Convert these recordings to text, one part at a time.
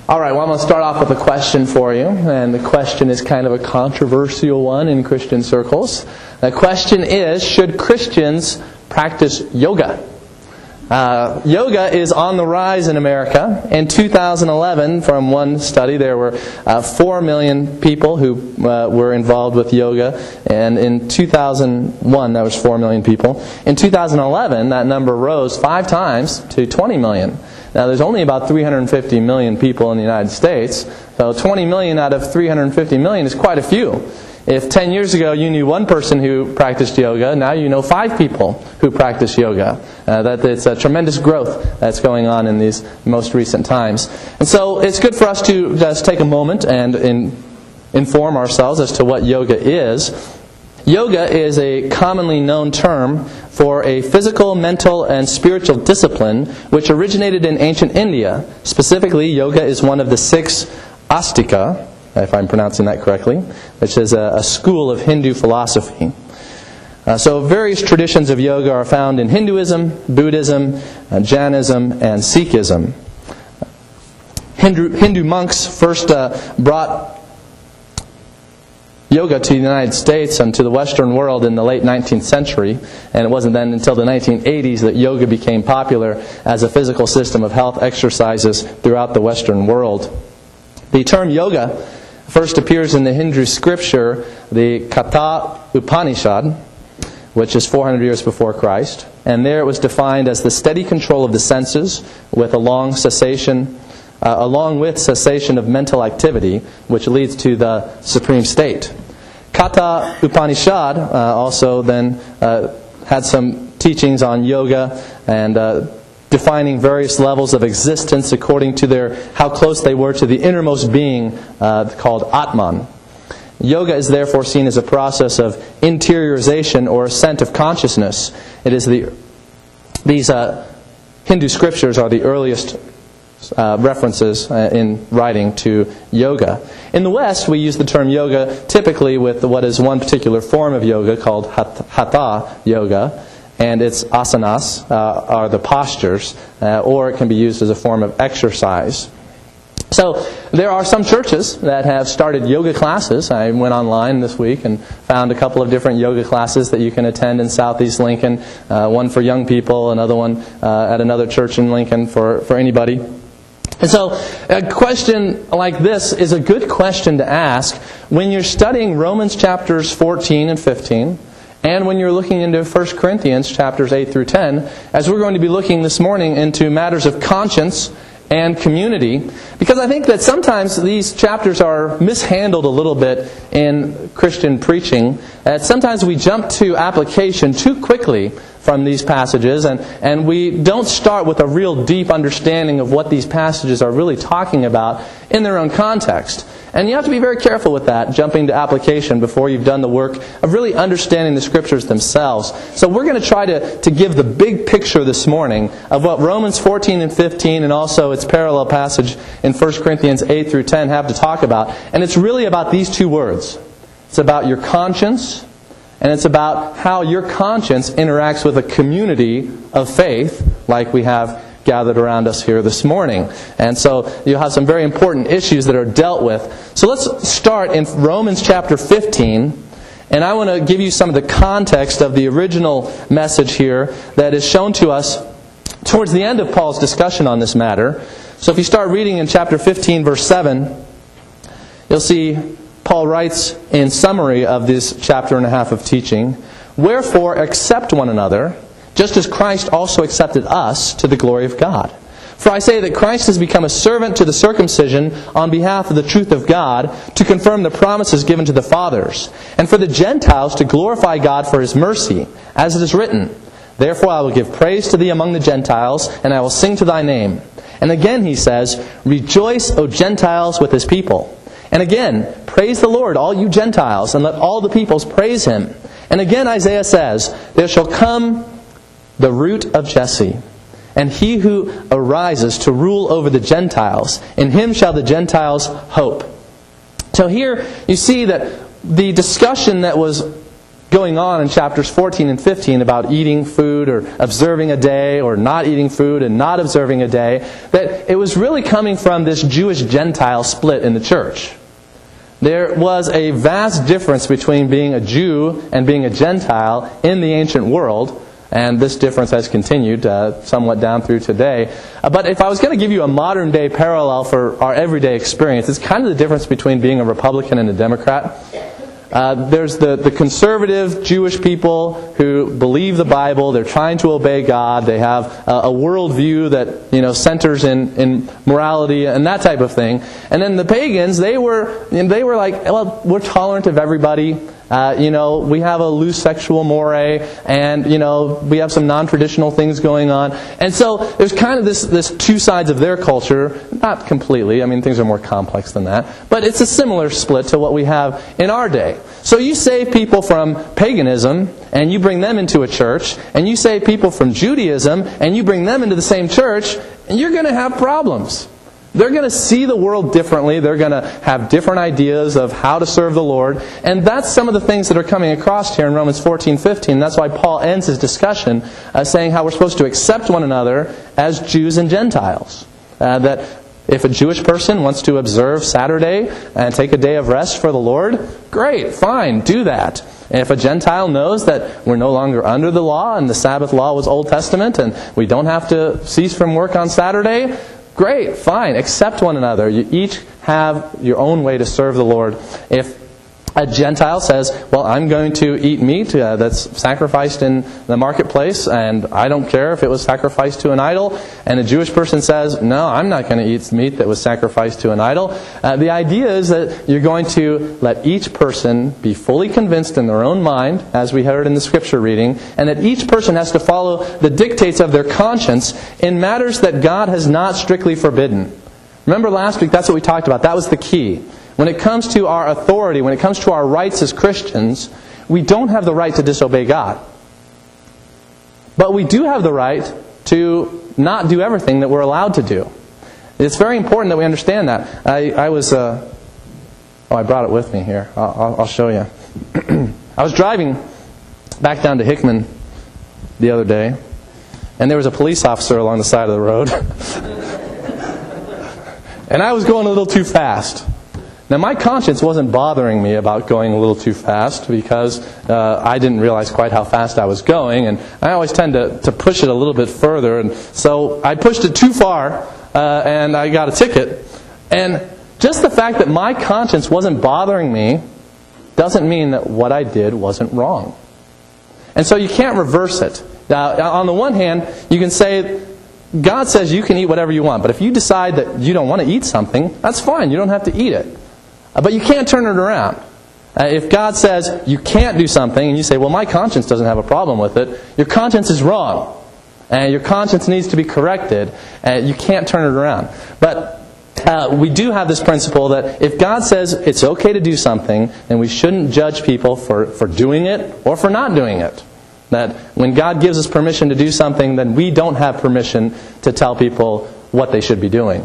All right, well, I'm going to start off with a question for you. And the question is kind of a controversial one in Christian circles. The question is, should Christians practice yoga? Yoga is on the rise in America. In 2011, from one study, there were 4 million people who were involved with yoga. And in 2001, that was 4 million people. In 2011, that number rose 5 times to 20 million. Now, there's only about 350 million people in the United States. So 20 million out of 350 million is quite a few. If 10 years ago you knew one person who practiced yoga, now you know 5 people who practice yoga. It's a tremendous growth that's going on in these most recent times. And so it's good for us to just take a moment and inform ourselves as to what yoga is. Yoga is a commonly known term for a physical, mental, and spiritual discipline which originated in ancient India. Specifically, yoga is one of the 6 astika, if I'm pronouncing that correctly, which is a school of Hindu philosophy. So various traditions of yoga are found in Hinduism, Buddhism, Jainism, and Sikhism. Hindu monks first brought yoga to the United States and to the Western world in the late 19th century, and it wasn't then until the 1980s that yoga became popular as a physical system of health exercises throughout the Western world. The term yoga first appears in the Hindu scripture, the Katha Upanishad, which is 400 years before Christ, and there it was defined as the steady control of the senses along with cessation of mental activity, which leads to the supreme state. Katha Upanishad also then had some teachings on yoga and defining various levels of existence according to how close they were to the innermost being called Atman. Yoga is therefore seen as a process of interiorization or ascent of consciousness. It is these Hindu scriptures are the earliest references in writing to yoga. In the West, we use the term yoga typically with what is one particular form of yoga called Hatha yoga, and its asanas are the postures, or it can be used as a form of exercise. So there are some churches that have started yoga classes. I went online this week and found a couple of different yoga classes that you can attend in Southeast Lincoln. One for young people, another one at another church in Lincoln for anybody. And so a question like this is a good question to ask when you're studying Romans chapters 14 and 15, and when you're looking into 1 Corinthians chapters 8 through 10, as we're going to be looking this morning into matters of conscience and community, because I think that sometimes these chapters are mishandled a little bit in Christian preaching. Sometimes we jump to application too quickly from these passages, and we don't start with a real deep understanding of what these passages are really talking about in their own context. And you have to be very careful with that, jumping to application before you've done the work of really understanding the Scriptures themselves. So we're going to try to give the big picture this morning of what Romans 14 and 15 and also its parallel passage in 1 Corinthians 8 through 10 have to talk about. And it's really about these 2 words. It's about your conscience, and it's about how your conscience interacts with a community of faith like we have gathered around us here this morning. And so you'll have some very important issues that are dealt with. So let's start in Romans chapter 15. And I want to give you some of the context of the original message here that is shown to us towards the end of Paul's discussion on this matter. So if you start reading in chapter 15, verse 7, you'll see Paul writes in summary of this chapter and a half of teaching, "Wherefore accept one another, just as Christ also accepted us to the glory of God. For I say that Christ has become a servant to the circumcision on behalf of the truth of God, to confirm the promises given to the fathers, and for the Gentiles to glorify God for His mercy, as it is written, Therefore I will give praise to thee among the Gentiles, and I will sing to thy name. And again he says, Rejoice, O Gentiles, with His people. And again, praise the Lord, all you Gentiles, and let all the peoples praise Him. And again Isaiah says, There shall come the root of Jesse, and he who arises to rule over the Gentiles. In him shall the Gentiles hope." So here you see that the discussion that was going on in chapters 14 and 15 about eating food or observing a day or not eating food and not observing a day, that it was really coming from this Jewish-Gentile split in the church. There was a vast difference between being a Jew and being a Gentile in the ancient world, and this difference has continued somewhat down through today. But if I was going to give you a modern-day parallel for our everyday experience, it's kind of the difference between being a Republican and a Democrat. There's the conservative Jewish people who believe the Bible. They're trying to obey God. They have a worldview that centers in morality and that type of thing. And then the pagans, they were like, well, we're tolerant of everybody. We have a loose sexual moray, and we have some non-traditional things going on. And so there's kind of this two sides of their culture, not completely. I mean, things are more complex than that. But it's a similar split to what we have in our day. So you save people from paganism, and you bring them into a church, and you save people from Judaism, and you bring them into the same church, and you're going to have problems. They're going to see the world differently. They're going to have different ideas of how to serve the Lord. And that's some of the things that are coming across here in Romans 14:15. That's why Paul ends his discussion saying how we're supposed to accept one another as Jews and Gentiles. That if a Jewish person wants to observe Saturday and take a day of rest for the Lord, great, fine, do that. And if a Gentile knows that we're no longer under the law and the Sabbath law was Old Testament and we don't have to cease from work on Saturday, great, fine, accept one another. You each have your own way to serve the Lord. If a Gentile says, well, I'm going to eat meat that's sacrificed in the marketplace, and I don't care if it was sacrificed to an idol, and a Jewish person says, no, I'm not going to eat meat that was sacrificed to an idol, the idea is that you're going to let each person be fully convinced in their own mind, as we heard in the scripture reading, and that each person has to follow the dictates of their conscience in matters that God has not strictly forbidden. Remember last week, that's what we talked about. That was the key. When it comes to our authority, when it comes to our rights as Christians, we don't have the right to disobey God. But we do have the right to not do everything that we're allowed to do. It's very important that we understand that. I brought it with me here. I'll show you. I was driving back down to Hickman the other day, and there was a police officer along the side of the road. And I was going a little too fast. Now, my conscience wasn't bothering me about going a little too fast because I didn't realize quite how fast I was going, and I always tend to push it a little bit further, and so I pushed it too far, and I got a ticket. And just the fact that my conscience wasn't bothering me doesn't mean that what I did wasn't wrong. And so you can't reverse it. Now, on the one hand, you can say, God says you can eat whatever you want, but if you decide that you don't want to eat something, that's fine, you don't have to eat it. But you can't turn it around. If God says you can't do something and you say, well, my conscience doesn't have a problem with it, your conscience is wrong. And your conscience needs to be corrected. You can't turn it around. But we do have this principle that if God says it's okay to do something, then we shouldn't judge people for doing it or for not doing it. That when God gives us permission to do something, then we don't have permission to tell people what they should be doing.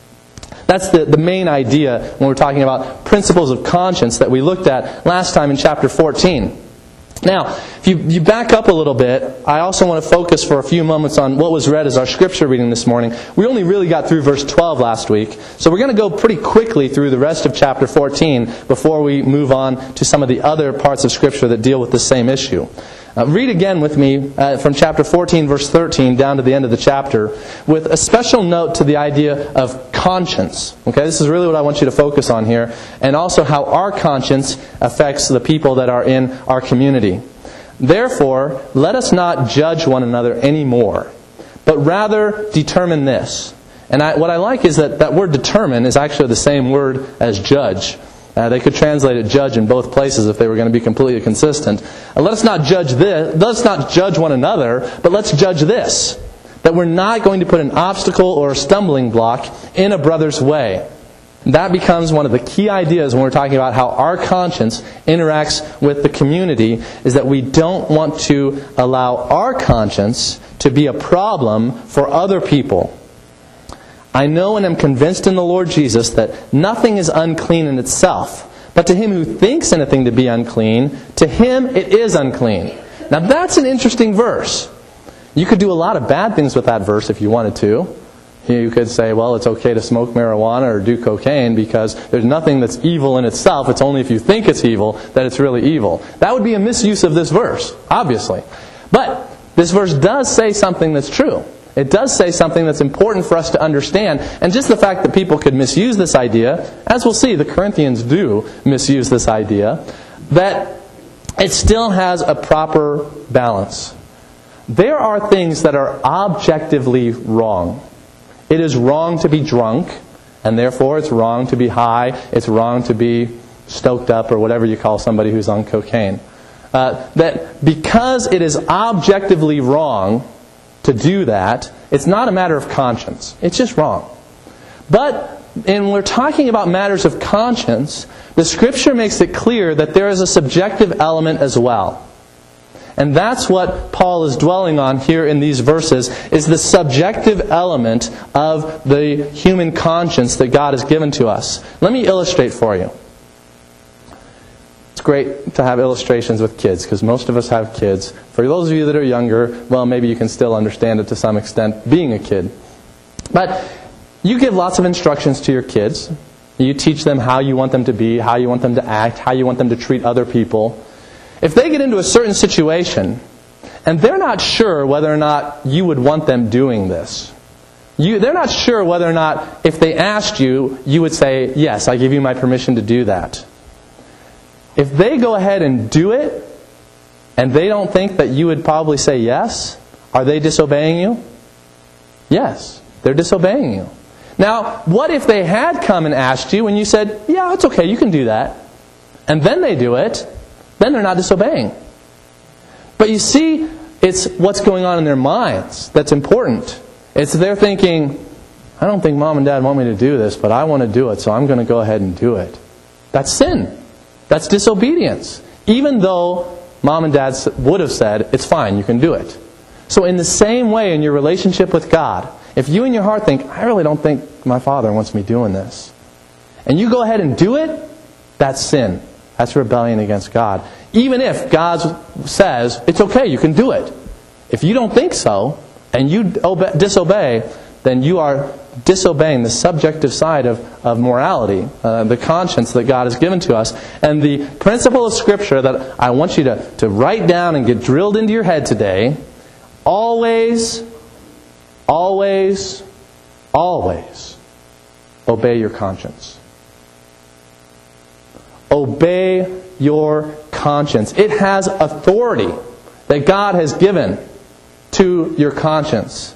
That's the main idea when we're talking about principles of conscience that we looked at last time in chapter 14. Now, if you back up a little bit, I also want to focus for a few moments on what was read as our scripture reading this morning. We only really got through verse 12 last week, so we're going to go pretty quickly through the rest of chapter 14 before we move on to some of the other parts of scripture that deal with the same issue. Read again with me from chapter 14, verse 13, down to the end of the chapter, with a special note to the idea of conscience. Okay, this is really what I want you to focus on here, and also how our conscience affects the people that are in our community. Therefore, let us not judge one another anymore, but rather determine this. And what I like is that word determine is actually the same word as judge. They could translate it judge in both places if they were going to be completely consistent. Let us not judge this. Let's not judge one another, but let's judge this. That we're not going to put an obstacle or a stumbling block in a brother's way. That becomes one of the key ideas when we're talking about how our conscience interacts with the community, is that we don't want to allow our conscience to be a problem for other people. I know and am convinced in the Lord Jesus that nothing is unclean in itself, But to him who thinks anything to be unclean, to him it is unclean. Now that's an interesting verse. You could do a lot of bad things with that verse if you wanted to. You could say, well, it's okay to smoke marijuana or do cocaine because there's nothing that's evil in itself. It's only if you think it's evil that it's really evil. That would be a misuse of this verse, obviously. But this verse does say something that's true. It does say something that's important for us to understand. And just the fact that people could misuse this idea, as we'll see, the Corinthians do misuse this idea, that it still has a proper balance. There are things that are objectively wrong. It is wrong to be drunk, and therefore it's wrong to be high, it's wrong to be stoked up, or whatever you call somebody who's on cocaine. That because it is objectively wrong to do that, it's not a matter of conscience. It's just wrong. But when we're talking about matters of conscience, the Scripture makes it clear that there is a subjective element as well. And that's what Paul is dwelling on here in these verses, is the subjective element of the human conscience that God has given to us. Let me illustrate for you. It's great to have illustrations with kids, because most of us have kids. For those of you that are younger, well, maybe you can still understand it to some extent, being a kid. But you give lots of instructions to your kids. You teach them how you want them to be, how you want them to act, how you want them to treat other people. If they get into a certain situation, and they're not sure whether or not you would want them doing this, they're not sure whether or not, if they asked you, you would say, yes, I give you my permission to do that. If they go ahead and do it, and they don't think that you would probably say yes, are they disobeying you? Yes, they're disobeying you. Now, what if they had come and asked you, and you said, yeah, it's okay, you can do that, and then they do it? Then they're not disobeying. But you see, it's what's going on in their minds that's important. It's they're thinking, I don't think Mom and Dad want me to do this, but I want to do it, so I'm going to go ahead and do it. That's sin. That's disobedience. Even though Mom and Dad would have said, it's fine, you can do it. So in the same way in your relationship with God, if you in your heart think, I really don't think my Father wants me doing this, and you go ahead and do it, that's sin. That's rebellion against God. Even if God says, it's okay, you can do it. If you don't think so, and you disobey, then you are disobeying the subjective side of morality, the conscience that God has given to us. And the principle of Scripture that I want you to write down and get drilled into your head today, always, always, always obey your conscience. Obey your conscience. It has authority that God has given to your conscience.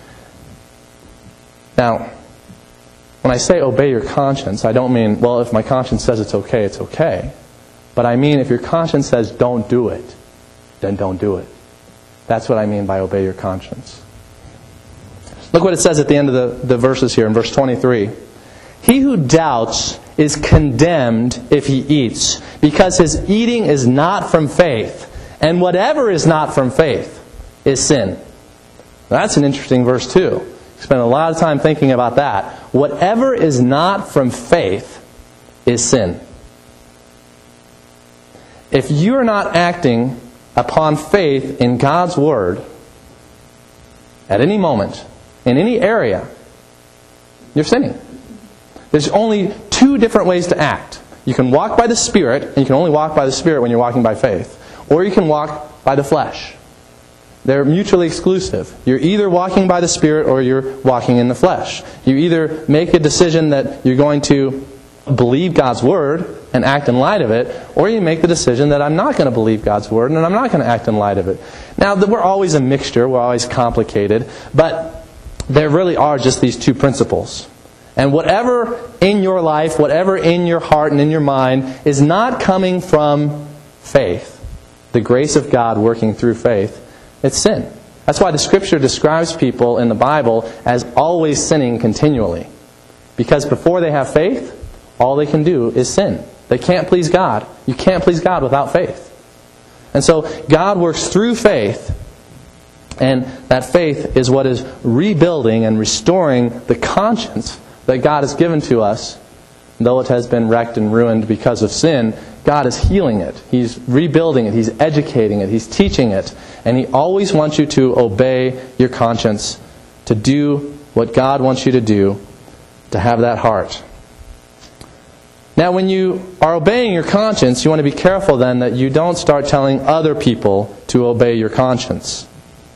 Now, when I say obey your conscience, I don't mean, well, if my conscience says it's okay, it's okay. But I mean, if your conscience says don't do it, then don't do it. That's what I mean by obey your conscience. Look what it says at the end of the verses here in verse 23. He who doubts is condemned if he eats, because his eating is not from faith, and whatever is not from faith is sin. That's an interesting verse too. Spend a lot of time thinking about that. Whatever is not from faith is sin. If you are not acting upon faith in God's Word at any moment, in any area, you're sinning. There's only two different ways to act. You can walk by the Spirit, and you can only walk by the Spirit when you're walking by faith. Or you can walk by the flesh. They're mutually exclusive. You're either walking by the Spirit or you're walking in the flesh. You either make a decision that you're going to believe God's Word and act in light of it, or you make the decision that I'm not going to believe God's Word and I'm not going to act in light of it. Now, we're always a mixture, we're always complicated, but there really are just these two principles. And whatever in your life, whatever in your heart and in your mind is not coming from faith, the grace of God working through faith, it's sin. That's why the Scripture describes people in the Bible as always sinning continually. Because before they have faith, all they can do is sin. They can't please God. You can't please God without faith. And so God works through faith, and that faith is what is rebuilding and restoring the conscience that God has given to us though it has been wrecked and ruined because of sin, God is healing it. He's rebuilding it. He's educating it. He's teaching it. And He always wants you to obey your conscience, to do what God wants you to do, to have that heart. Now, when you are obeying your conscience, you want to be careful then that you don't start telling other people to obey your conscience.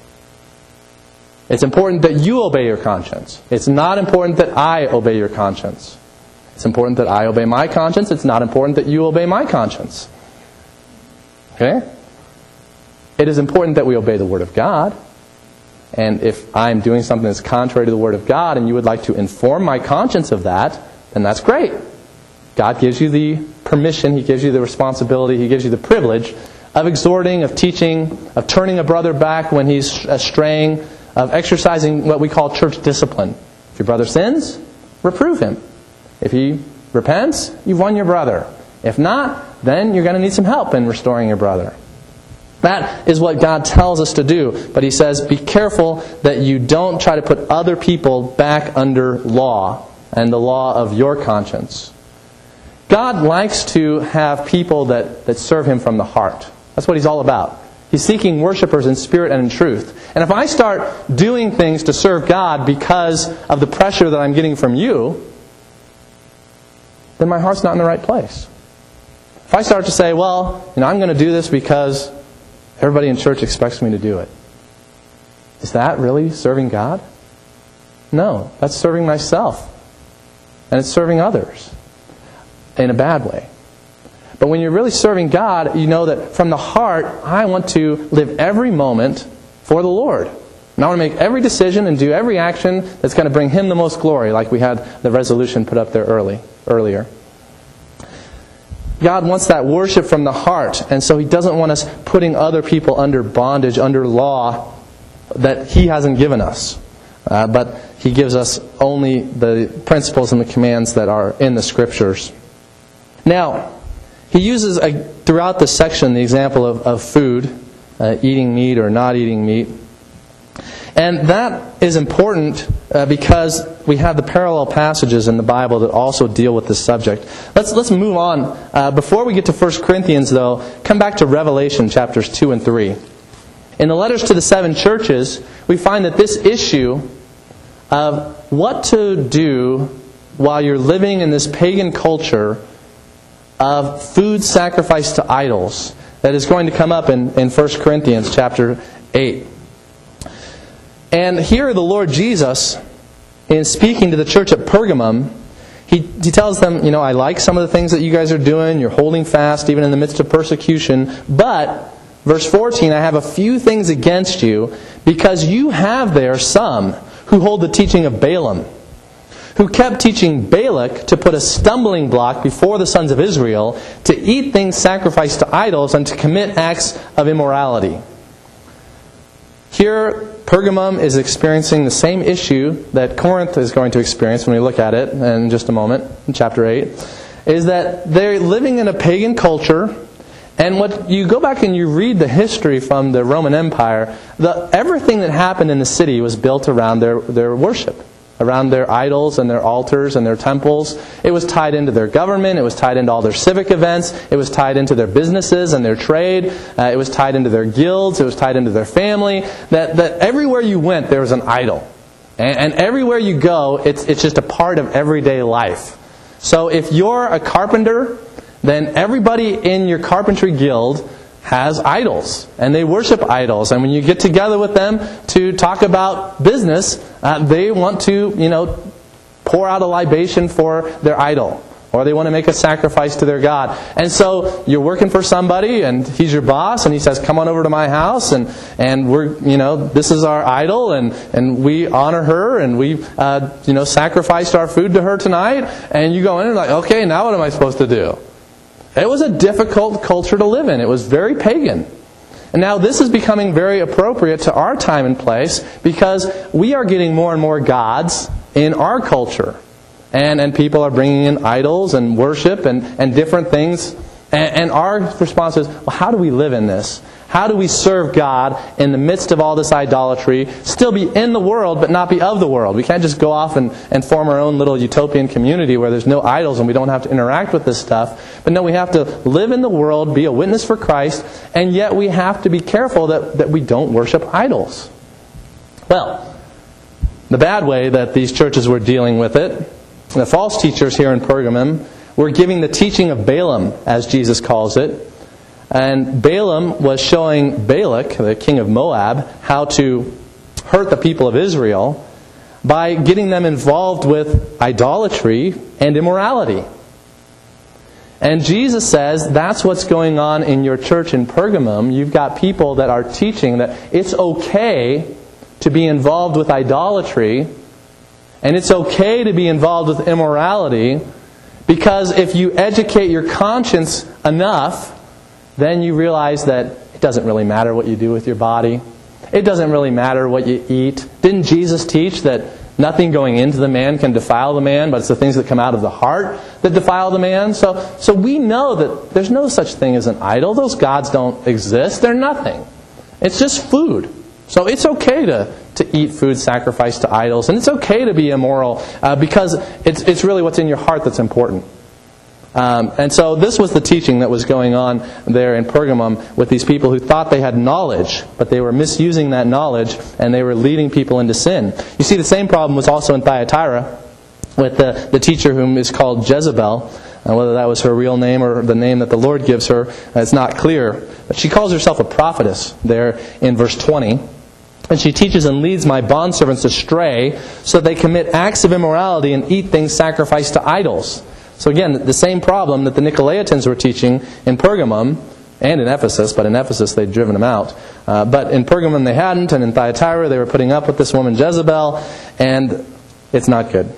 It's important that you obey your conscience. It's not important that I obey your conscience. It's important that I obey my conscience. It's not important that you obey my conscience. Okay? It is important that we obey the Word of God. And if I'm doing something that's contrary to the Word of God and you would like to inform my conscience of that, then that's great. God gives you the permission, He gives you the responsibility, He gives you the privilege of exhorting, of teaching, of turning a brother back when he's straying, of exercising what we call church discipline. If your brother sins, reprove him. If he repents, you've won your brother. If not, then you're going to need some help in restoring your brother. That is what God tells us to do. But He says, be careful that you don't try to put other people back under law and the law of your conscience. God likes to have people that serve Him from the heart. That's what He's all about. He's seeking worshipers in spirit and in truth. And if I start doing things to serve God because of the pressure that I'm getting from you, then my heart's not in the right place. If I start to say, well, I'm going to do this because everybody in church expects me to do it, is that really serving God? No, that's serving myself. And it's serving others in a bad way. But when you're really serving God, you know that from the heart, I want to live every moment for the Lord. And I want to make every decision and do every action that's going to bring Him the most glory, like we had the resolution put up there earlier. God wants that worship from the heart, and so He doesn't want us putting other people under bondage, under law that He hasn't given us. But He gives us only the principles and the commands that are in the Scriptures. Now, He uses throughout this section the example of food, eating meat or not eating meat. And that is important because we have the parallel passages in the Bible that also deal with this subject. Let's move on. Before we get to 1 Corinthians, though, come back to Revelation chapters 2 and 3. In the letters to the 7 churches, we find that this issue of what to do while you're living in this pagan culture of food sacrificed to idols that is going to come up in 1 Corinthians chapter 8. And here the Lord Jesus, in speaking to the church at Pergamum, He tells them, I like some of the things that you guys are doing. You're holding fast even in the midst of persecution. But, verse 14, I have a few things against you because you have there some who hold the teaching of Balaam, who kept teaching Balak to put a stumbling block before the sons of Israel, to eat things sacrificed to idols and to commit acts of immorality. Here, Pergamum is experiencing the same issue that Corinth is going to experience when we look at it in just a moment, in chapter 8, is that they're living in a pagan culture, and what you go back and you read the history from the Roman Empire, everything that happened in the city was built around their worship, around their idols and their altars and their temples. It was tied into their government. It was tied into all their civic events. It was tied into their businesses and their trade. It was tied into their guilds. It was tied into their family. That everywhere you went, there was an idol. And everywhere you go, it's just a part of everyday life. So if you're a carpenter, then everybody in your carpentry guild has idols, and they worship idols. And when you get together with them to talk about business, they want to, pour out a libation for their idol, or they want to make a sacrifice to their God. And so you're working for somebody, and he's your boss, and he says, "Come on over to my house, and we're, this is our idol, and we honor her, and we, sacrificed our food to her tonight." And you go in and like, okay, now what am I supposed to do? It was a difficult culture to live in. It was very pagan. And now this is becoming very appropriate to our time and place because we are getting more and more gods in our culture. And people are bringing in idols and worship and different things. And our response is, well, how do we live in this? How do we serve God in the midst of all this idolatry, still be in the world but not be of the world? We can't just go off and form our own little utopian community where there's no idols and we don't have to interact with this stuff. But no, we have to live in the world, be a witness for Christ, and yet we have to be careful that we don't worship idols. Well, the bad way that these churches were dealing with it, the false teachers here in Pergamum were giving the teaching of Balaam, as Jesus calls it. And Balaam was showing Balak, the king of Moab, how to hurt the people of Israel by getting them involved with idolatry and immorality. And Jesus says that's what's going on in your church in Pergamum. You've got people that are teaching that it's okay to be involved with idolatry, and it's okay to be involved with immorality, because if you educate your conscience enough, then you realize that it doesn't really matter what you do with your body. It doesn't really matter what you eat. Didn't Jesus teach that nothing going into the man can defile the man, but it's the things that come out of the heart that defile the man? So we know that there's no such thing as an idol. Those gods don't exist. They're nothing. It's just food. So it's okay to eat food sacrificed to idols, and it's okay to be immoral because it's really what's in your heart that's important. And so this was the teaching that was going on there in Pergamum with these people who thought they had knowledge, but they were misusing that knowledge and they were leading people into sin. You see, the same problem was also in Thyatira with the teacher whom is called Jezebel. Whether that was her real name or the name that the Lord gives her, it's not clear. But she calls herself a prophetess there in verse 20. And she teaches and leads my bondservants astray, so they commit acts of immorality and eat things sacrificed to idols. So again, the same problem that the Nicolaitans were teaching in Pergamum and in Ephesus, but in Ephesus they'd driven them out. But in Pergamum they hadn't, and in Thyatira they were putting up with this woman Jezebel, and it's not good.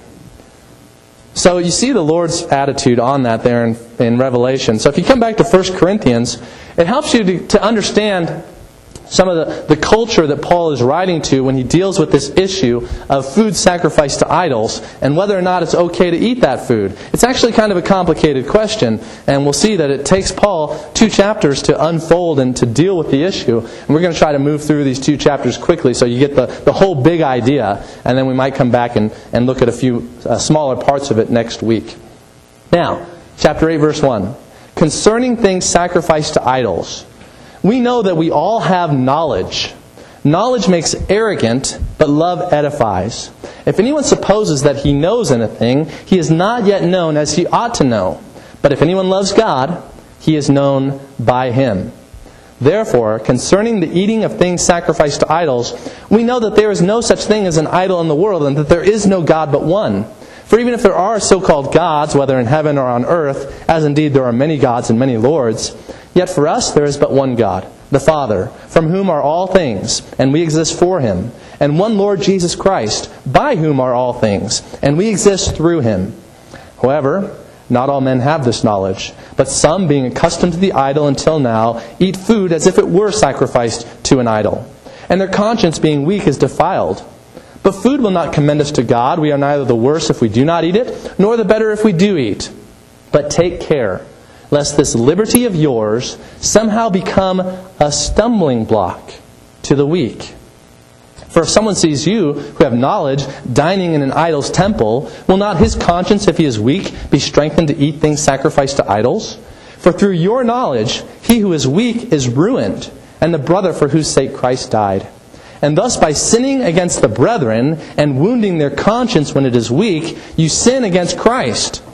So you see the Lord's attitude on that there in Revelation. So if you come back to 1 Corinthians, it helps you to understand some of the culture that Paul is writing to when he deals with this issue of food sacrificed to idols and whether or not it's okay to eat that food. It's actually kind of a complicated question, and we'll see that it takes Paul 2 chapters to unfold and to deal with the issue. And we're going to try to move through these 2 chapters quickly so you get the whole big idea, and then we might come back and look at a few smaller parts of it next week. Now, chapter 8, verse 1. Concerning things sacrificed to idols, we know that we all have knowledge. Knowledge makes arrogant, but love edifies. If anyone supposes that he knows anything, he is not yet known as he ought to know. But if anyone loves God, he is known by Him. Therefore, concerning the eating of things sacrificed to idols, we know that there is no such thing as an idol in the world, and that there is no God but one. For even if there are so-called gods, whether in heaven or on earth, as indeed there are many gods and many lords, yet for us there is but one God, the Father, from whom are all things, and we exist for Him, and one Lord Jesus Christ, by whom are all things, and we exist through Him. However, not all men have this knowledge, but some, being accustomed to the idol until now, eat food as if it were sacrificed to an idol, and their conscience being weak is defiled. But food will not commend us to God. We are neither the worse if we do not eat it, nor the better if we do eat. But take care, lest this liberty of yours somehow become a stumbling block to the weak. For if someone sees you, who have knowledge, dining in an idol's temple, will not his conscience, if he is weak, be strengthened to eat things sacrificed to idols? For through your knowledge, he who is weak is ruined, and the brother for whose sake Christ died. And thus by sinning against the brethren and wounding their conscience when it is weak, you sin against Christ.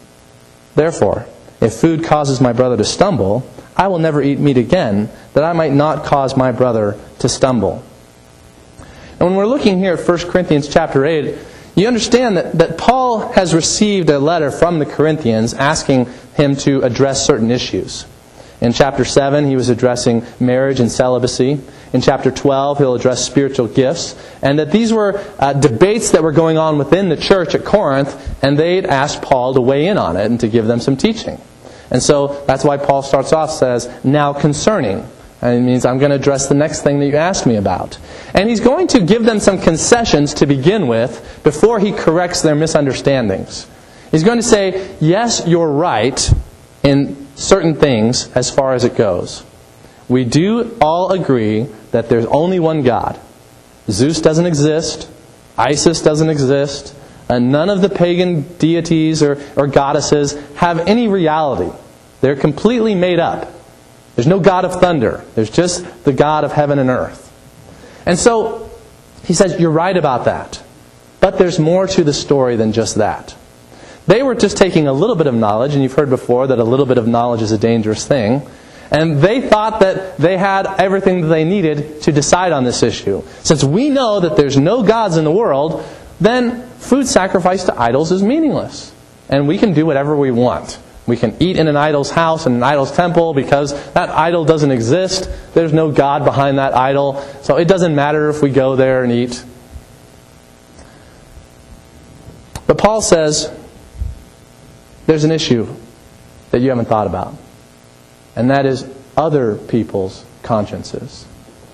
Therefore, if food causes my brother to stumble, I will never eat meat again, that I might not cause my brother to stumble. And when we're looking here at 1 Corinthians chapter 8, you understand that Paul has received a letter from the Corinthians asking him to address certain issues. In chapter 7, he was addressing marriage and celibacy. In chapter 12, he'll address spiritual gifts. And that these were debates that were going on within the church at Corinth, and they'd asked Paul to weigh in on it and to give them some teaching. And so that's why Paul starts off, says, now concerning. And it means I'm going to address the next thing that you asked me about. And he's going to give them some concessions to begin with before he corrects their misunderstandings. He's going to say, yes, you're right in certain things as far as it goes. we do all agree that there's only one God. Zeus doesn't exist. Isis doesn't exist. And none of the pagan deities or goddesses have any reality. They're completely made up. There's no God of thunder. There's just the God of heaven and earth. And so, he says, you're right about that. But there's more to the story than just that. They were just taking a little bit of knowledge, and you've heard before that a little bit of knowledge is a dangerous thing. And they thought that they had everything that they needed to decide on this issue. Since we know that there's no gods in the world, then food sacrifice to idols is meaningless. And we can do whatever we want. We can eat in an idol's house, in an idol's temple, because that idol doesn't exist. There's no God behind that idol. So it doesn't matter if we go there and eat. But Paul says, there's an issue that you haven't thought about. And that is other people's consciences.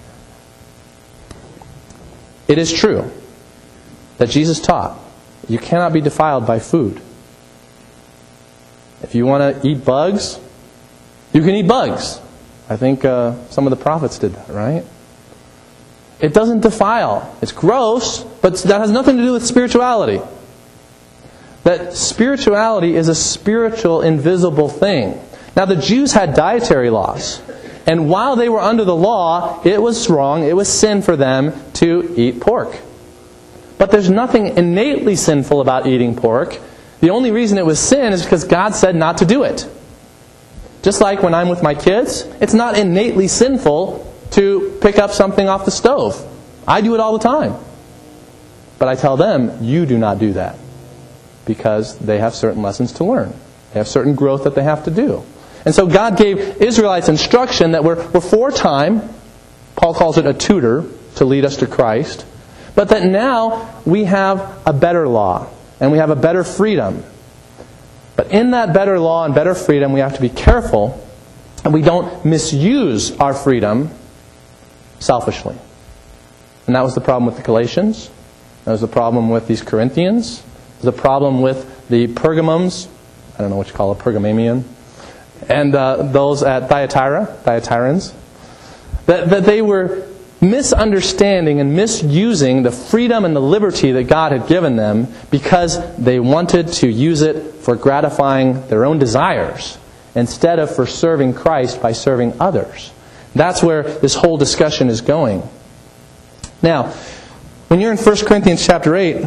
It is true that Jesus taught you cannot be defiled by food. If you want to eat bugs, you can eat bugs. I think some of the prophets did that, right? It doesn't defile. It's gross, but that has nothing to do with spirituality. That spirituality is a spiritual, invisible thing. Now, the Jews had dietary laws. And while they were under the law, it was wrong, it was sin for them to eat pork. But there's nothing innately sinful about eating pork. The only reason it was sin is because God said not to do it. Just like when I'm with my kids, it's not innately sinful to pick up something off the stove. I do it all the time. But I tell them, you do not do that. Because they have certain lessons to learn. They have certain growth that they have to do. And so God gave Israelites instruction that were for time. Paul calls it a tutor to lead us to Christ. But that now we have a better law. And we have a better freedom. But in that better law and better freedom, we have to be careful and we don't misuse our freedom selfishly. And that was the problem with the Galatians. That was the problem with these Corinthians. It was the problem with the Pergamums. I don't know what you call a Pergamamian. And those at Thyatirans. That they were misunderstanding and misusing the freedom and the liberty that God had given them because they wanted to use it for gratifying their own desires instead of for serving Christ by serving others. That's where this whole discussion is going. Now, when you're in 1 Corinthians chapter 8,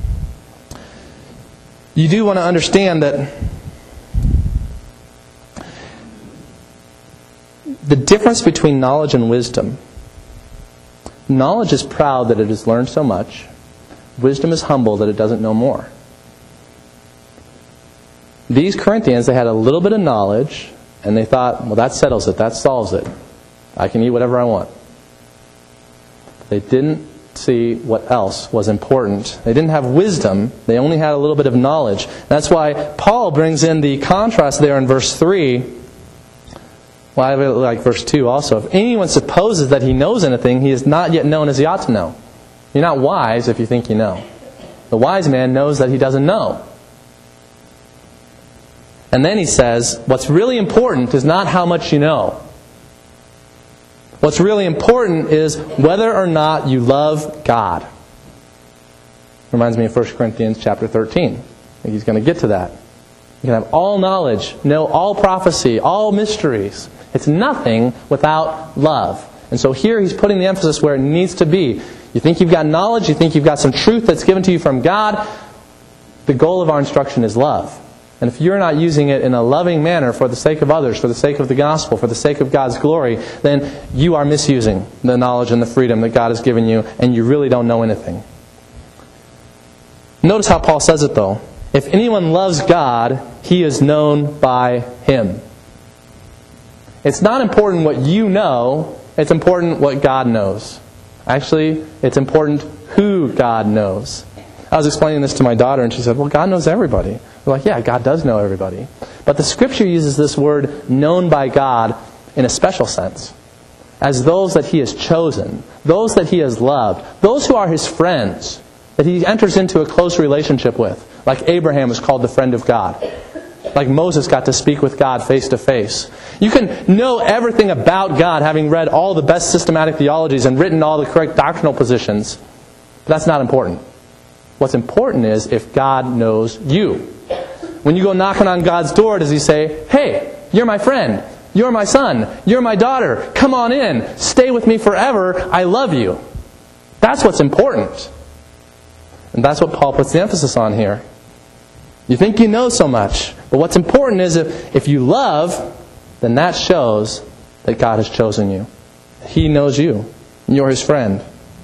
you do want to understand that the difference between knowledge and wisdom. Knowledge is proud that it has learned so much. Wisdom is humble that it doesn't know more. These Corinthians, they had a little bit of knowledge, and they thought, well, that settles it, that solves it. I can eat whatever I want. They didn't see what else was important. They didn't have wisdom. They only had a little bit of knowledge. That's why Paul brings in the contrast there in verse 3. Well, I really like verse 2 also. If anyone supposes that he knows anything, he is not yet known as he ought to know. You're not wise if you think you know. The wise man knows that he doesn't know. And then he says, what's really important is not how much you know. What's really important is whether or not you love God. Reminds me of 1 Corinthians chapter 13. I think he's going to get to that. You can have all knowledge, know all prophecy, all mysteries. It's nothing without love. And so here he's putting the emphasis where it needs to be. You think you've got knowledge, you think you've got some truth that's given to you from God. The goal of our instruction is love. And if you're not using it in a loving manner for the sake of others, for the sake of the gospel, for the sake of God's glory, then you are misusing the knowledge and the freedom that God has given you, and you really don't know anything. Notice how Paul says it though. If anyone loves God, he is known by Him. It's not important what you know, it's important what God knows. Actually, it's important who God knows. I was explaining this to my daughter and she said, well, God knows everybody. We're like, yeah, God does know everybody. But the Scripture uses this word, known by God, in a special sense. As those that He has chosen, those that He has loved, those who are His friends, that He enters into a close relationship with. Like Abraham is called the friend of God. like Moses got to speak with God face to face. You can know everything about God, having read all the best systematic theologies and written all the correct doctrinal positions. But that's not important. What's important is if God knows you. When you go knocking on God's door, does He say, "Hey, you're my friend. You're my son. You're my daughter. Come on in. Stay with me forever. I love you." That's what's important. And that's what Paul puts the emphasis on here. You think you know so much. But what's important is if you love, then that shows that God has chosen you. He knows you. And you're His friend.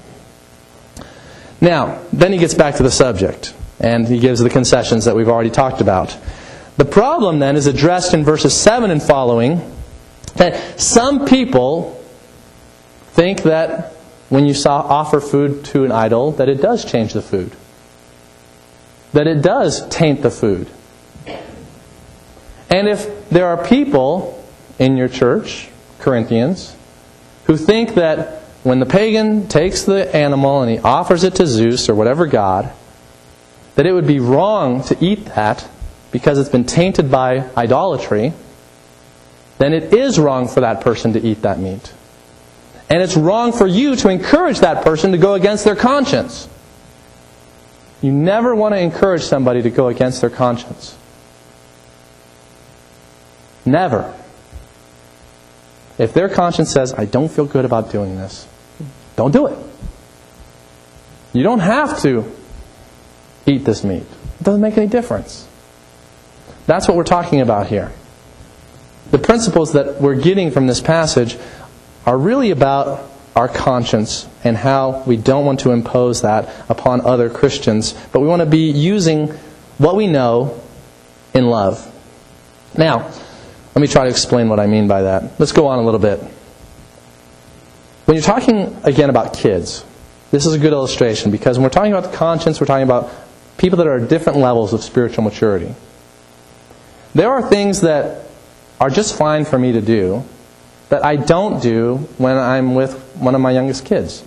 Now, then he gets back to the subject. And he gives the concessions that we've already talked about. The problem then is addressed in verses 7 and following. That some people think that when you offer food to an idol, that it does change the food. That it does taint the food. And if there are people in your church, Corinthians, who think that when the pagan takes the animal and he offers it to Zeus or whatever god, that it would be wrong to eat that because it's been tainted by idolatry, then it is wrong for that person to eat that meat. And it's wrong for you to encourage that person to go against their conscience. You never want to encourage somebody to go against their conscience. Never. If their conscience says, "I don't feel good about doing this," don't do it. You don't have to eat this meat. It doesn't make any difference. That's what we're talking about here. The principles that we're getting from this passage are really about our conscience and how we don't want to impose that upon other Christians, but we want to be using what we know in love. Now, let me try to explain what I mean by that. Let's go on a little bit. When you're talking, again, about kids, this is a good illustration because when we're talking about the conscience, we're talking about people that are at different levels of spiritual maturity. There are things that are just fine for me to do that I don't do when I'm with one of my youngest kids.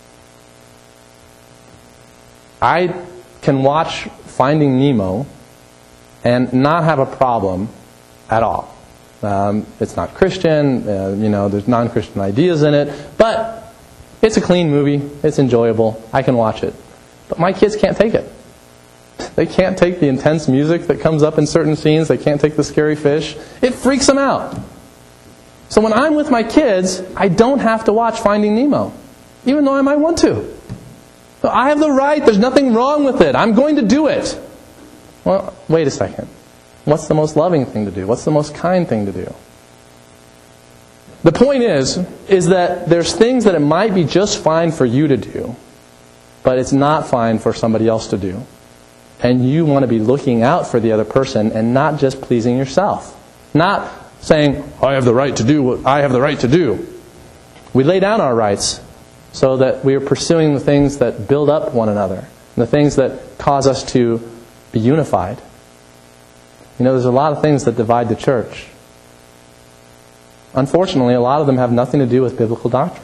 I can watch Finding Nemo and not have a problem at all. It's not Christian, there's non-Christian ideas in it, but it's a clean movie, it's enjoyable, I can watch it. But my kids can't take it. They can't take the intense music that comes up in certain scenes, they can't take the scary fish. It freaks them out. So when I'm with my kids, I don't have to watch Finding Nemo, even though I might want to. So I have the right, there's nothing wrong with it, I'm going to do it. Well, wait a second. What's the most loving thing to do? What's the most kind thing to do? The point is that there's things that it might be just fine for you to do, but it's not fine for somebody else to do. And you want to be looking out for the other person and not just pleasing yourself. Not saying, "I have the right to do what I have the right to do." We lay down our rights so that we are pursuing the things that build up one another, the things that cause us to be unified. There's a lot of things that divide the church. Unfortunately, a lot of them have nothing to do with biblical doctrine.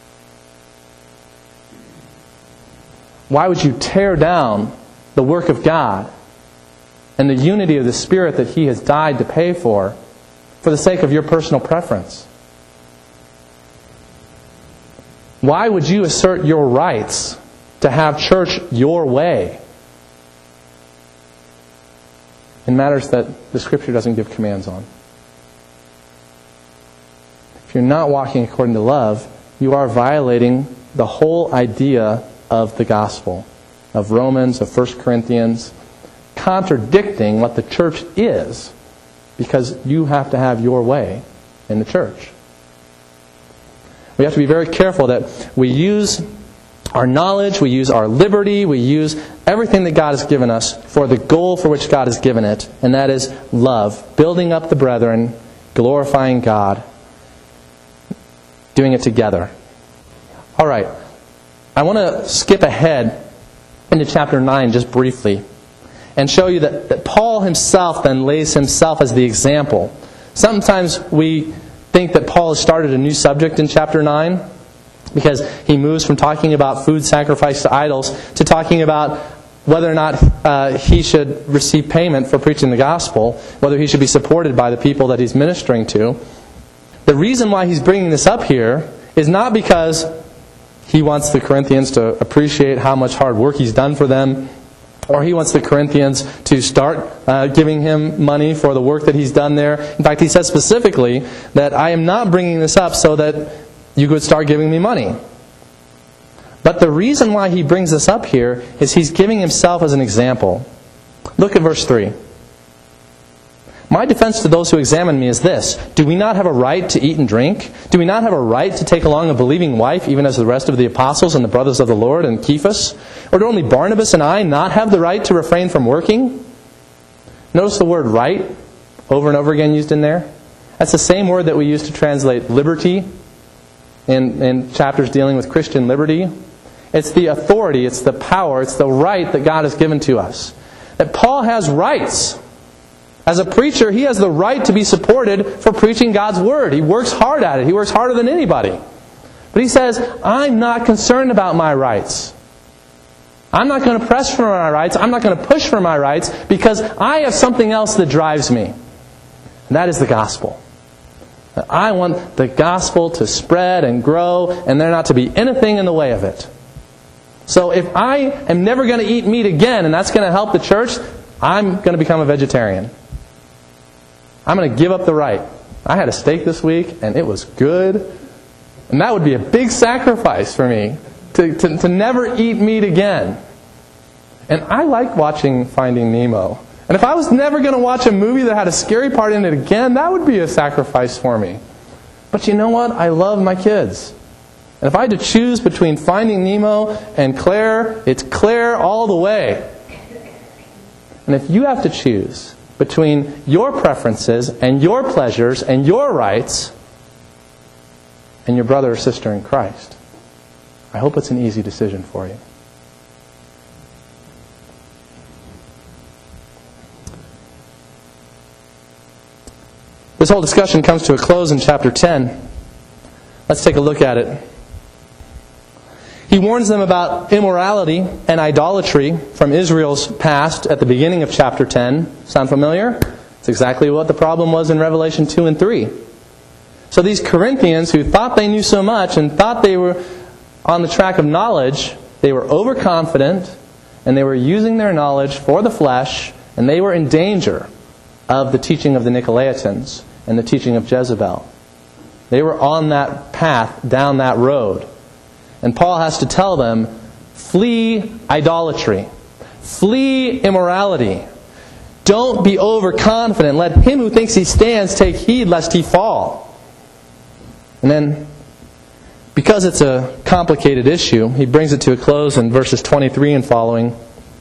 Why would you tear down the work of God and the unity of the Spirit that He has died to pay for the sake of your personal preference? Why would you assert your rights to have church your way in matters that the Scripture doesn't give commands on? If you're not walking according to love, you are violating the whole idea of the gospel, of Romans, of 1 Corinthians, contradicting what the church is, because you have to have your way in the church. We have to be very careful that we use our knowledge, we use our liberty, we use everything that God has given us for the goal for which God has given it, and that is love, building up the brethren, glorifying God, doing it together. All right, I want to skip ahead into chapter 9 just briefly and show you that Paul himself then lays himself as the example. Sometimes we think that Paul has started a new subject in chapter 9 because he moves from talking about food sacrificed to idols to talking about whether or not he should receive payment for preaching the gospel, whether he should be supported by the people that he's ministering to. The reason why he's bringing this up here is not because he wants the Corinthians to appreciate how much hard work he's done for them, or he wants the Corinthians to start giving him money for the work that he's done there. In fact, he says specifically that I am not bringing this up so that you could start giving me money. But the reason why he brings this up here is he's giving himself as an example. Look at verse 3. My defense to those who examine me is this: do we not have a right to eat and drink? Do we not have a right to take along a believing wife, even as the rest of the apostles and the brothers of the Lord and Cephas? Or do only Barnabas and I not have the right to refrain from working? Notice the word right over and over again used in there. That's the same word that we use to translate liberty in chapters dealing with Christian liberty. It's the authority, it's the power, it's the right that God has given to us. That Paul has rights. As a preacher, he has the right to be supported for preaching God's Word. He works hard at it. He works harder than anybody. But he says, I'm not concerned about my rights. I'm not going to press for my rights. I'm not going to push for my rights because I have something else that drives me. And that is the gospel. I want the gospel to spread and grow and there not to be anything in the way of it. So if I am never going to eat meat again and that's going to help the church, I'm going to become a vegetarian. I'm going to give up the right. I had a steak this week and it was good. And that would be a big sacrifice for me to never eat meat again. And I like watching Finding Nemo. And if I was never going to watch a movie that had a scary part in it again, that would be a sacrifice for me. But you know what? I love my kids. And if I had to choose between Finding Nemo and Claire, it's Claire all the way. And if you have to choose between your preferences and your pleasures and your rights and your brother or sister in Christ, I hope it's an easy decision for you. This whole discussion comes to a close in chapter 10. Let's take a look at it. He warns them about immorality and idolatry from Israel's past at the beginning of chapter 10. Sound familiar? It's exactly what the problem was in Revelation 2 and 3. So these Corinthians who thought they knew so much and thought they were on the track of knowledge, they were overconfident and they were using their knowledge for the flesh, and they were in danger of the teaching of the Nicolaitans and the teaching of Jezebel. They were on that path, down that road. And Paul has to tell them, flee idolatry. Flee immorality. Don't be overconfident. Let him who thinks he stands take heed lest he fall. And then, because it's a complicated issue, he brings it to a close in verses 23 and following.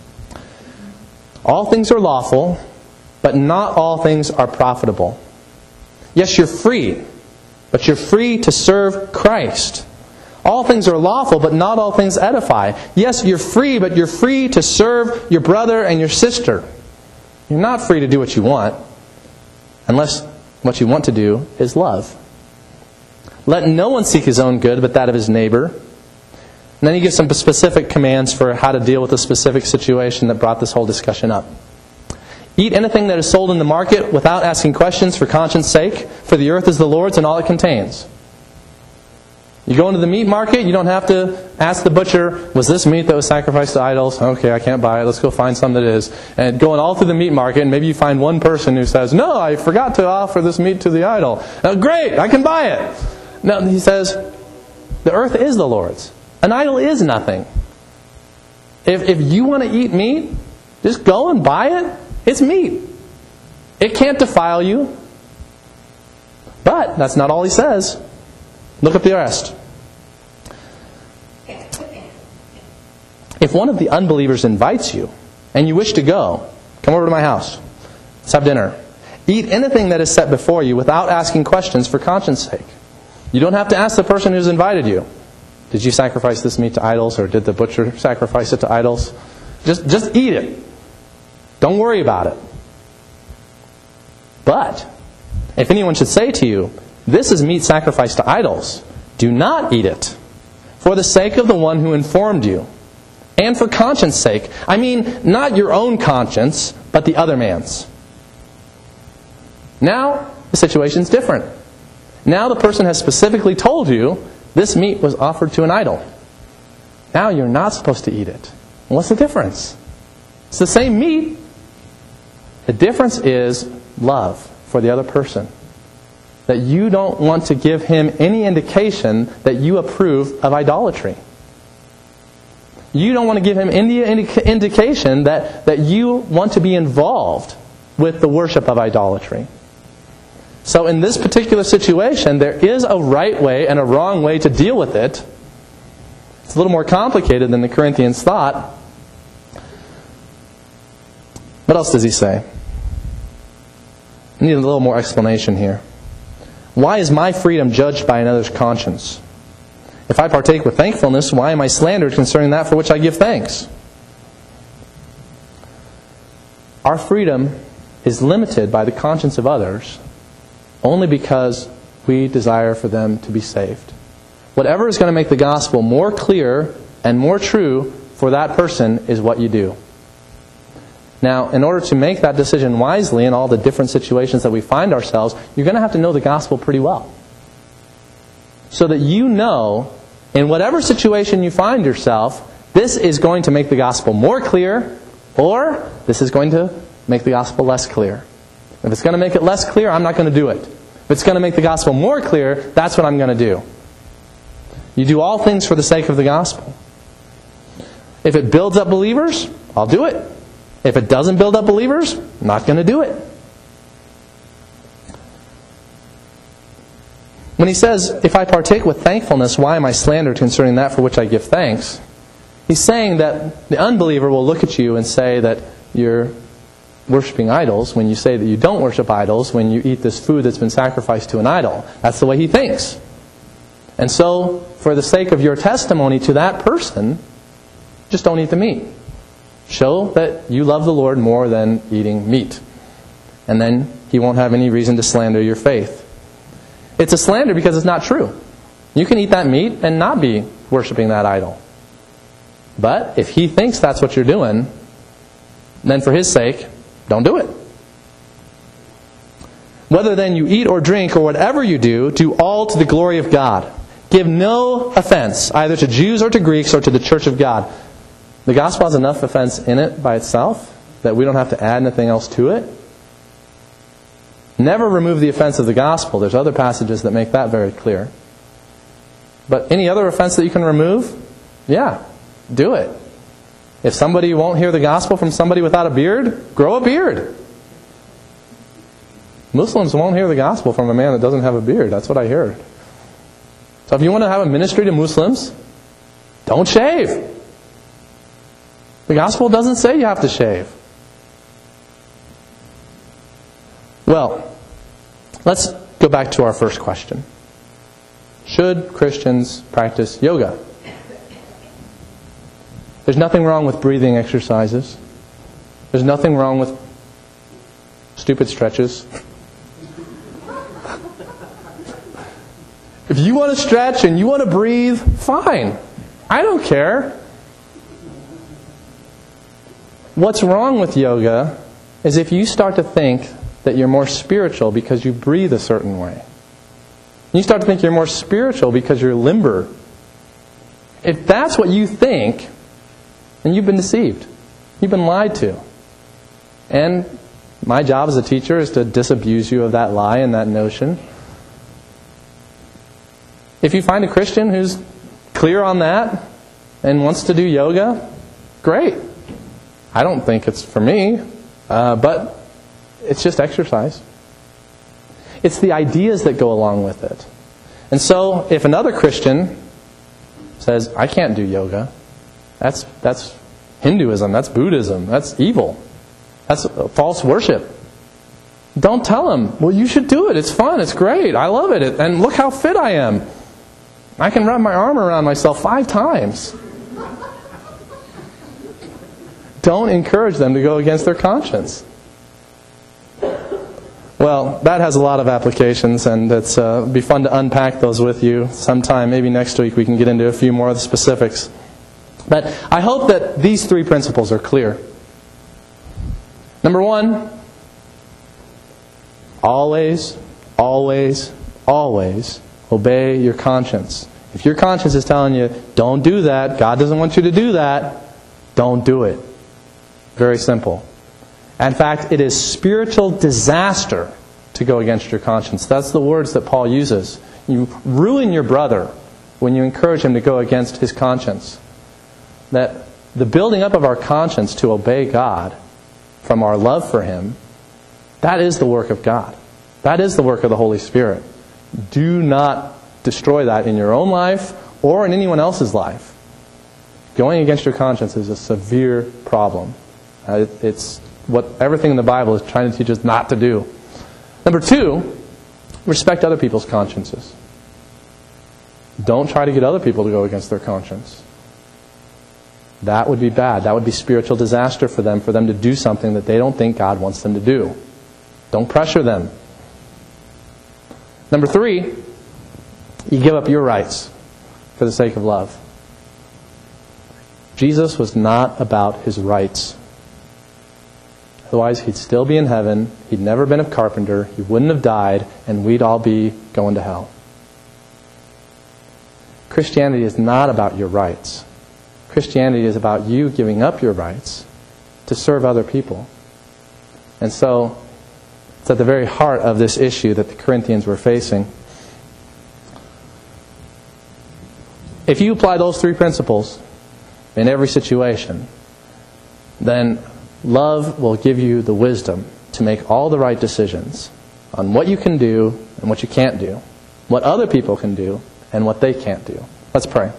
All things are lawful, but not all things are profitable. Yes, you're free, but you're free to serve Christ. All things are lawful, but not all things edify. Yes, you're free, but you're free to serve your brother and your sister. You're not free to do what you want, unless what you want to do is love. Let no one seek his own good, but that of his neighbor. And then he gives some specific commands for how to deal with the specific situation that brought this whole discussion up. Eat anything that is sold in the market without asking questions for conscience sake, for the earth is the Lord's and all it contains. You go into the meat market, you don't have to ask the butcher, was this meat that was sacrificed to idols? Okay, I can't buy it. Let's go find some that is. And going all through the meat market, and maybe you find one person who says, no, I forgot to offer this meat to the idol. Great, I can buy it. No, he says, the earth is the Lord's. An idol is nothing. If you want to eat meat, just go and buy it. It's meat. It can't defile you. But that's not all he says. Look at the rest. If one of the unbelievers invites you, and you wish to go, come over to my house. Let's have dinner. Eat anything that is set before you without asking questions for conscience sake. You don't have to ask the person who's invited you, did you sacrifice this meat to idols, or did the butcher sacrifice it to idols? Just eat it. Don't worry about it. But if anyone should say to you, this is meat sacrificed to idols, do not eat it, for the sake of the one who informed you. and for conscience sake. I mean, not your own conscience, but the other man's. Now, the situation's different. Now the person has specifically told you, this meat was offered to an idol. Now you're not supposed to eat it. What's the difference? It's the same meat. The difference is love for the other person. That you don't want to give him any indication that you approve of idolatry. You don't want to give him any indication that you want to be involved with the worship of idolatry. So in this particular situation, there is a right way and a wrong way to deal with it. It's a little more complicated than the Corinthians thought. What else does he say? I need a little more explanation here. Why is my freedom judged by another's conscience? If I partake with thankfulness, why am I slandered concerning that for which I give thanks? Our freedom is limited by the conscience of others only because we desire for them to be saved. Whatever is going to make the gospel more clear and more true for that person is what you do. Now, in order to make that decision wisely in all the different situations that we find ourselves, you're going to have to know the gospel pretty well. So that you know, in whatever situation you find yourself, this is going to make the gospel more clear, or this is going to make the gospel less clear. If it's going to make it less clear, I'm not going to do it. If it's going to make the gospel more clear, that's what I'm going to do. You do all things for the sake of the gospel. If it builds up believers, I'll do it. If it doesn't build up believers, I'm not going to do it. When he says, if I partake with thankfulness, why am I slandered concerning that for which I give thanks? He's saying that the unbeliever will look at you and say that you're worshiping idols when you say that you don't worship idols when you eat this food that's been sacrificed to an idol. That's the way he thinks. And so, for the sake of your testimony to that person, just don't eat the meat. Show that you love the Lord more than eating meat. And then he won't have any reason to slander your faith. It's a slander because it's not true. You can eat that meat and not be worshiping that idol. But if he thinks that's what you're doing, then for his sake, don't do it. Whether then you eat or drink or whatever you do all to the glory of God. Give no offense, either to Jews or to Greeks or to the church of God. The gospel has enough offense in it by itself that we don't have to add anything else to it. Never remove the offense of the gospel. There's other passages that make that very clear. But any other offense that you can remove, yeah, do it. If somebody won't hear the gospel from somebody without a beard, grow a beard. Muslims won't hear the gospel from a man that doesn't have a beard. That's what I heard. So if you want to have a ministry to Muslims, don't shave. The gospel doesn't say you have to shave. Well, let's go back to our first question. Should Christians practice yoga? There's nothing wrong with breathing exercises. There's nothing wrong with stupid stretches. If you want to stretch and you want to breathe, fine. I don't care. What's wrong with yoga is if you start to think that you're more spiritual because you breathe a certain way. You start to think you're more spiritual because you're limber. If that's what you think, then you've been deceived. You've been lied to. And my job as a teacher is to disabuse you of that lie and that notion. If you find a Christian who's clear on that and wants to do yoga, great. I don't think it's for me, but it's just exercise. It's the ideas that go along with it. And so, if another Christian says, I can't do yoga, that's Hinduism, that's Buddhism, that's evil, that's false worship. Don't tell him, well, you should do it, it's fun, it's great, I love it, and look how fit I am. I can wrap my arm around myself 5 times. Don't encourage them to go against their conscience. Well, that has a lot of applications, and it'd be fun to unpack those with you sometime. Maybe next week we can get into a few more of the specifics. But I hope that these three principles are clear. Number one, always, always, always obey your conscience. If your conscience is telling you, don't do that, God doesn't want you to do that, don't do it. Very simple. In fact, it is spiritual disaster to go against your conscience. That's the words that Paul uses. You ruin your brother when you encourage him to go against his conscience. That the building up of our conscience to obey God from our love for Him, that is the work of God. That is the work of the Holy Spirit. Do not destroy that in your own life or in anyone else's life. Going against your conscience is a severe problem. It's what everything in the Bible is trying to teach us not to do. Number two, respect other people's consciences. Don't try to get other people to go against their conscience. That would be bad. That would be spiritual disaster for them to do something that they don't think God wants them to do. Don't pressure them. Number three, you give up your rights for the sake of love. Jesus was not about His rights. Otherwise, He'd still be in heaven. He'd never been a carpenter. He wouldn't have died, and we'd all be going to hell. Christianity is not about your rights. Christianity is about you giving up your rights to serve other people. And so, it's at the very heart of this issue that the Corinthians were facing. If you apply those three principles in every situation, then love will give you the wisdom to make all the right decisions on what you can do and what you can't do, what other people can do and what they can't do. Let's pray.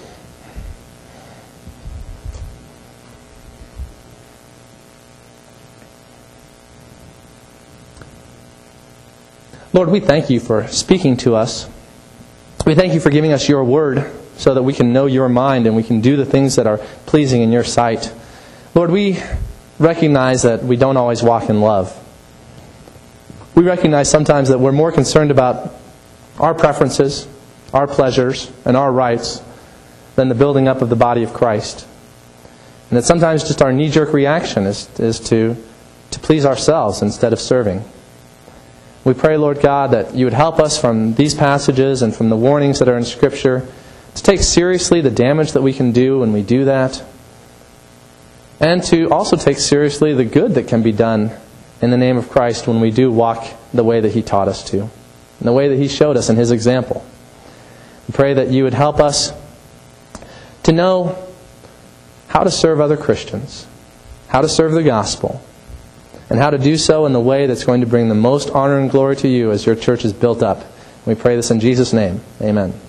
Lord, we thank You for speaking to us. We thank You for giving us Your Word so that we can know Your mind and we can do the things that are pleasing in Your sight. Lord, we recognize that we don't always walk in love. We recognize sometimes that we're more concerned about our preferences, our pleasures, and our rights than the building up of the body of Christ. And that sometimes just our knee-jerk reaction is to please ourselves instead of serving. We pray, Lord God, that You would help us from these passages and from the warnings that are in Scripture to take seriously the damage that we can do when we do that, and to also take seriously the good that can be done in the name of Christ when we do walk the way that He taught us to, in the way that He showed us in His example. We pray that You would help us to know how to serve other Christians, how to serve the gospel, and how to do so in the way that's going to bring the most honor and glory to You as Your church is built up. We pray this in Jesus' name. Amen.